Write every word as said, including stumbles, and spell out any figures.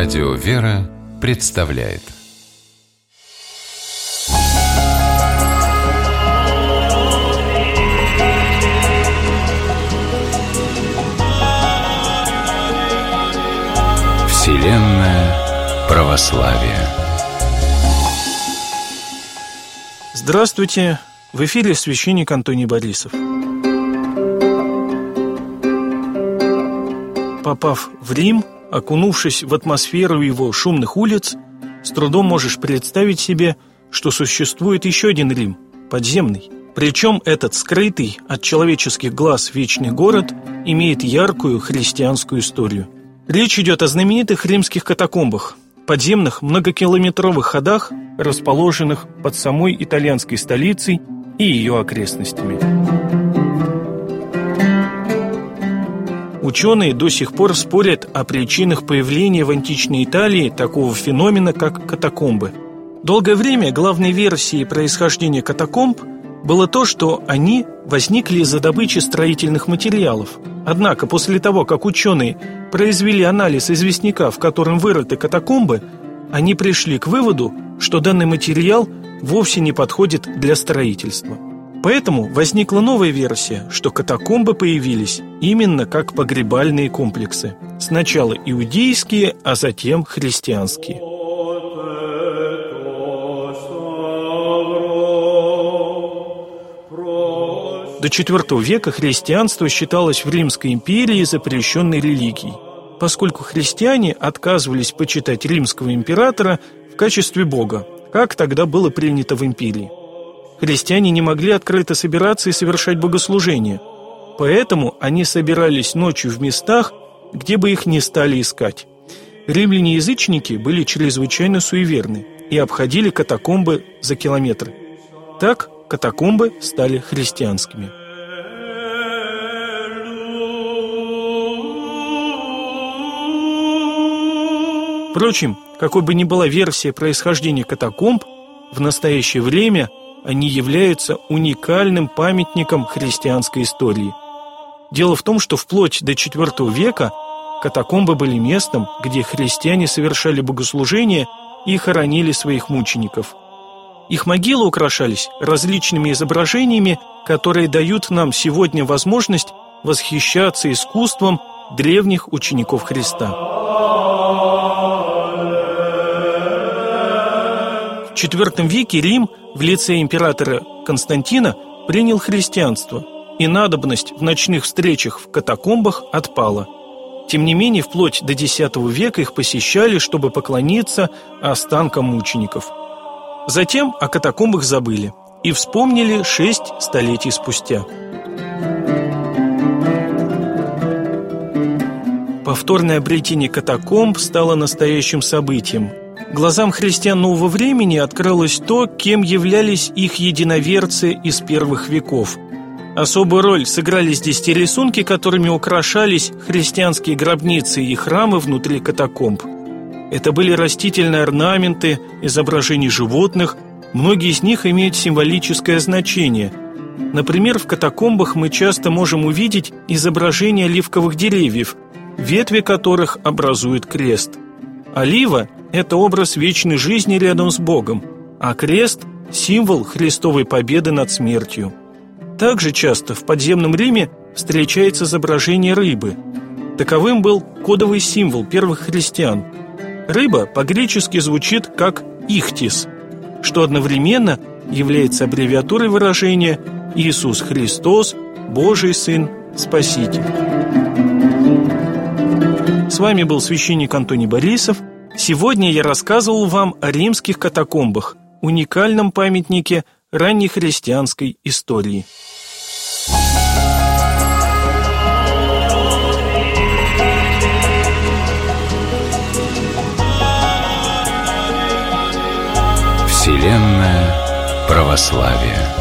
Радио «Вера» представляет Вселенная православия. Здравствуйте! В эфире священник Антоний Борисов. Попав в Рим, окунувшись в атмосферу его шумных улиц, с трудом можешь представить себе, что существует еще один Рим, подземный. Причем этот скрытый от человеческих глаз вечный город имеет яркую христианскую историю. Речь идет о знаменитых римских катакомбах, подземных многокилометровых ходах, расположенных под самой итальянской столицей и ее окрестностями. Ученые до сих пор спорят о причинах появления в античной Италии такого феномена, как катакомбы. Долгое время главной версией происхождения катакомб было то, что они возникли из-за добычи строительных материалов. Однако после того, как ученые произвели анализ известняка, в котором вырыты катакомбы, они пришли к выводу, что данный материал вовсе не подходит для строительства. Поэтому возникла новая версия, что катакомбы появились именно как погребальные комплексы. Сначала иудейские, а затем христианские. До четвёртого века христианство считалось в Римской империи запрещенной религией, поскольку христиане отказывались почитать римского императора в качестве бога, как тогда было принято в империи. Христиане не могли открыто собираться и совершать богослужения, поэтому они собирались ночью в местах, где бы их не стали искать. Римляне-язычники были чрезвычайно суеверны и обходили катакомбы за километры. Так катакомбы стали христианскими. Впрочем, какой бы ни была версия происхождения катакомб, в настоящее время они являются уникальным памятником христианской истории. Дело в том, что вплоть до четвёртого века катакомбы были местом, где христиане совершали богослужения и хоронили своих мучеников. Их могилы украшались различными изображениями, которые дают нам сегодня возможность восхищаться искусством древних учеников Христа. В четвёртом веке Рим в лице императора Константина принял христианство, и надобность в ночных встречах в катакомбах отпала. Тем не менее, вплоть до десятого века их посещали, чтобы поклониться останкам мучеников. Затем о катакомбах забыли и вспомнили шесть столетий спустя. Повторное обретение катакомб стало настоящим событием. Глазам христиан нового времени открылось то, кем являлись их единоверцы из первых веков. Особую роль сыграли здесь те рисунки, которыми украшались христианские гробницы и храмы внутри катакомб. Это были растительные орнаменты, изображения животных, многие из них имеют символическое значение. Например, в катакомбах мы часто можем увидеть изображения оливковых деревьев, ветви которых образуют крест. Олива – это образ вечной жизни рядом с Богом, а крест – символ Христовой победы над смертью. Также часто в подземном Риме встречается изображение рыбы. Таковым был кодовый символ первых христиан. Рыба по-гречески звучит как «ихтис», что одновременно является аббревиатурой выражения «Иисус Христос, Божий Сын, Спаситель». С вами был священник Антоний Борисов. Сегодня я рассказывал вам о римских катакомбах, уникальном памятнике раннехристианской истории. Вселенная православия.